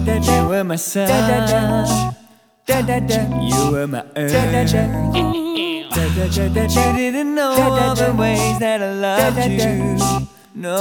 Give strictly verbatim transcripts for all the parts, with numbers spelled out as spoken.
You were my sun, you were my earth. You didn't know all the ways that I loved you. No,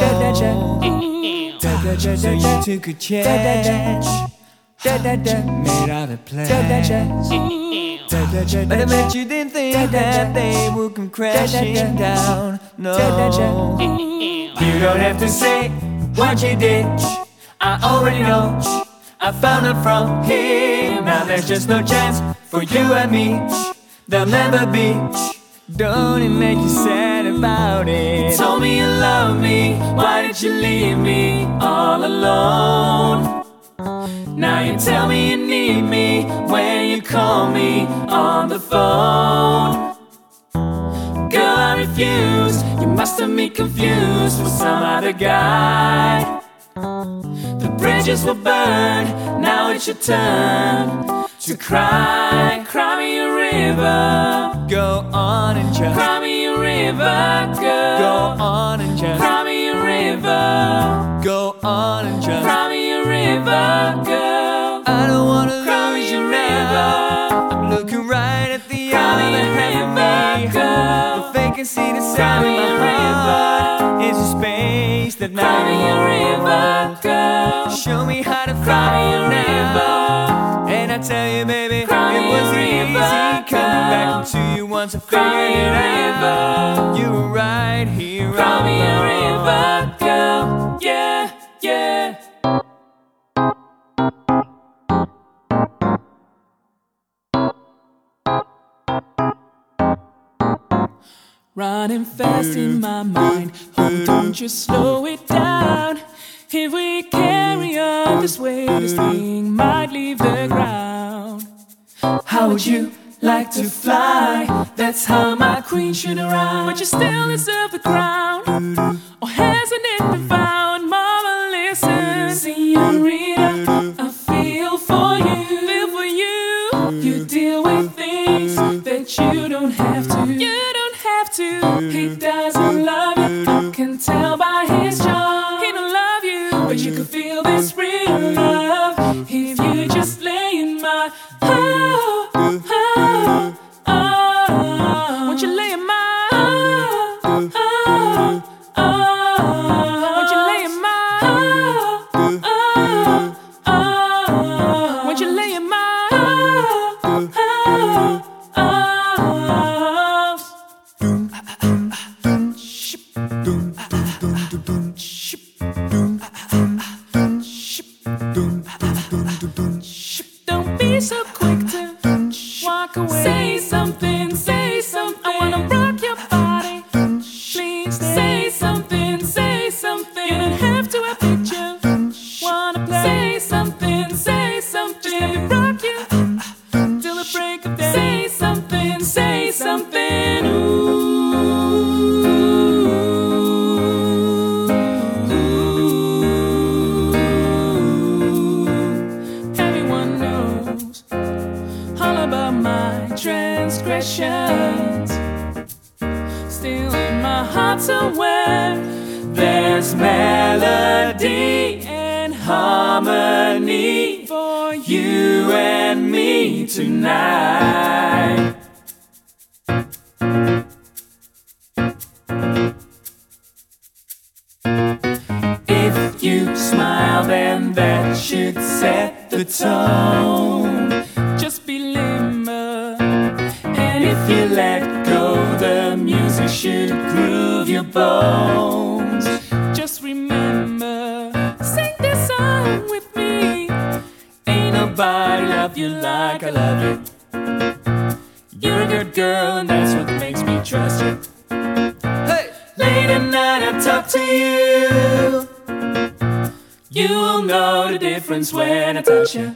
so you took a chance, made all the plans. But I bet you didn't think that they would come crashing down. No, you don't have to say what you did, I already know. I found out from him. Now there's just no chance for you and me. There'll never be. Don't it make you sad about it? You told me you love me, why did you leave me all alone? Now you tell me you need me when you call me on the phone. Girl, I refuse, you must have me confused with some other guy. The bridges were burned, now it's your turn to cry. Cry me a river, go on and just cry me a river, girl. Go on and just cry me a river, go on and just cry me a river, girl. I don't wanna cry lose you now. I'm looking right at the other half of me, girl. The vacancy that's in my heart is a space that now cry me a river, girl. Show me how to cry me a river. And I tell you, baby, cry it was easy coming back to you once I figured it out. You were right here. Cry me a river, girl. Yeah, yeah. Running fast in my mind, oh, don't you slow it down. If we carry on this way, this thing might leave the ground. How would you like to fly? That's how my queen should arrive. But you still deserve the crown. Or hasn't it been found? Mama, listen. Senorita, I feel for you. Feel for you. You deal with things that you don't have to. You don't have to. He doesn't love you. I can tell by his charm. He don't love you, but you can feel this real love if you just lay in my oh, oh, oh. Won't you lay in my oh, oh, oh. Won't you lay in my oh, oh, oh. Won't you lay in my oh, oh, oh. Doom, doom, doom, ship, doom, doom, doom, doom, doom, ship, doom, doom, doom, ship, doom, doom, doom, doom, doom, ship. Don't be so quick to walk away. Say something, say something. I wanna rock your body. Please say something, say something. You don't have to have picture. Wanna play? Say something, say something. Just let me rock you till the break of day. Say something, say something. Ooh, ooh. Everyone knows all about my transgressions. Still in my heart somewhere there's melody and harmony for you and me tonight. If you smile, then that should set the tone. Just be limber, and if you let go, the music should groove your bones. Just remember, sing this song with me. Ain't nobody love you like I love you. You're a good girl, and that's what makes me trust you. Hey! Late at night I talk to you. You will know the difference when I touch you.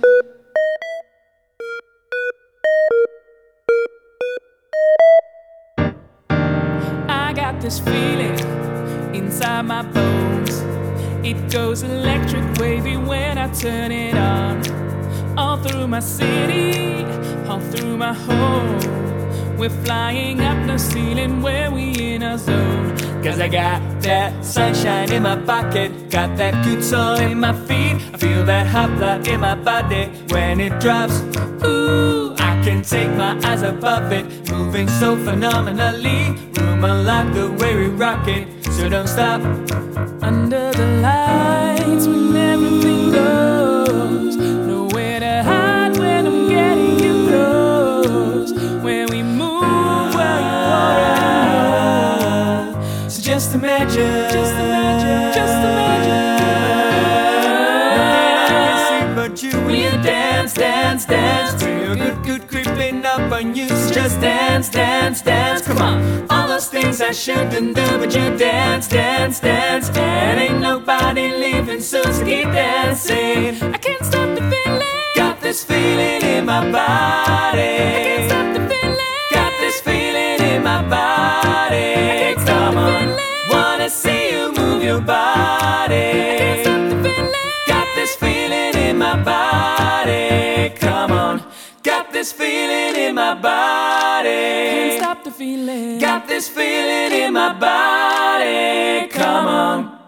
I got this feeling inside my bones. It goes electric wavy when I turn it on. All through my city, all through my home. We're flying up the ceiling where we in a zone. Cause I got that sunshine in my pocket. Got that good soul in my feet, I feel that hot blood in my body when it drops. Ooh, I can't take my eyes above it, moving so phenomenally. Room unlocked the way we rock it, so don't stop. Under the lights when everything goes, nowhere to hide when I'm getting you close. When we move, well you already know. So just imagine, Just imagine, just imagine. but you when you dance, dance, dance. Feel good, good creeping up on you. So just dance, dance, dance. Come on, all those things I shouldn't do, but you dance, dance, dance. And ain't nobody leaving soon, so keep dancing. I can't stop the feeling. Got this feeling in my body. I can't stop the feeling. Got this feeling in my body. Come on, wanna see you move your body. I can't stop the feeling. Got this feeling in my body. Come on, got this feeling in my body. Can't stop the feeling. Got this feeling in my body. Come on.